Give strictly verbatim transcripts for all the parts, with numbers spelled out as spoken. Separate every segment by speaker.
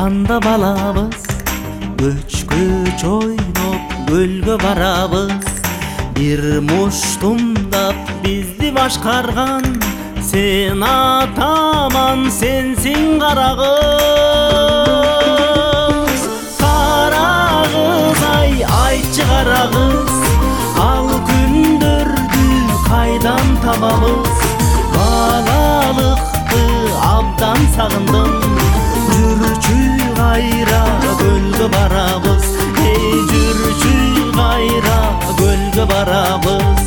Speaker 1: анда балабыз көч-көч ойноп көлгө барабыз. Бир муштумдап бизди башкарган сен атаман, сенсиң карагыз. Карагыз ай, айтчы карагыз, ал күндөрдү кайдан табабыз? Балалыкты абдан сагындым, жүрчү кайра көлгө барабыз. Эй, жүрчү кайра көлгө барабыз.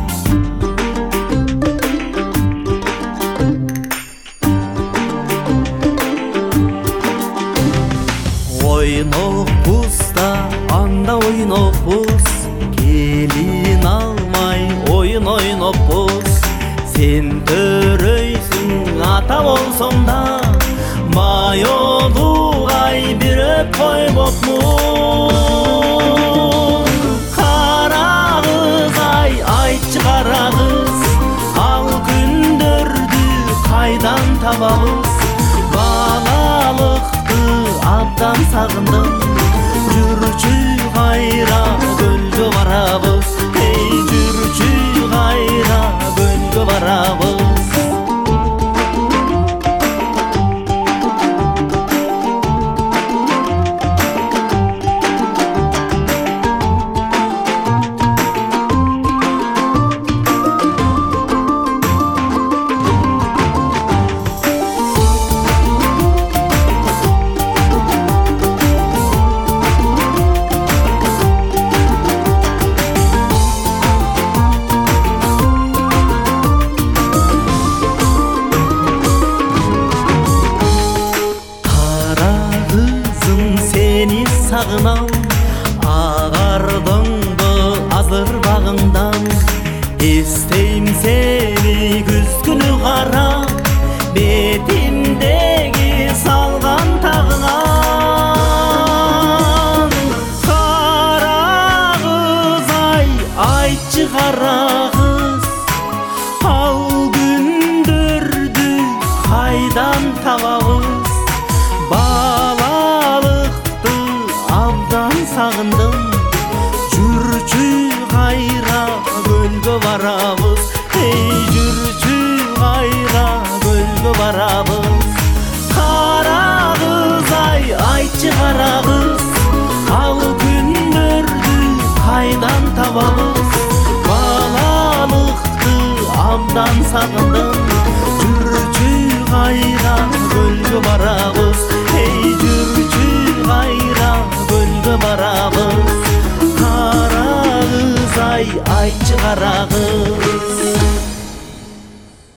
Speaker 1: Ойнопуз да анда ойнопуз, келин алмай ойын ойнопуз. Сен төрөйсүң ата болсоң да, майолугай бир өп койбопмун. Карагыз ай, айтчы карагыз, ал күндөрдү кайдан табабыз? Балалыкты абдан сагындым, жүрчү кайра көлгө барабыз. Эй, жүрчү кайра көлгө барабыз. Сагынам агардыңды азыр багыңдан, эстейм сени күз күнү карап, бетимдеги салган тагыңан. Карагыз ай, айтчы карагыз, ал күндөрдү кайдан табабыз? Сагындым, жүрчү кайра көлгө барабыз. Эй, жүрчү кайра көлгө барабыз. Карагыз ай, айтчы карагыз, ал күндөрдү кайдан табабыз? Балалыкты абдан сагындым,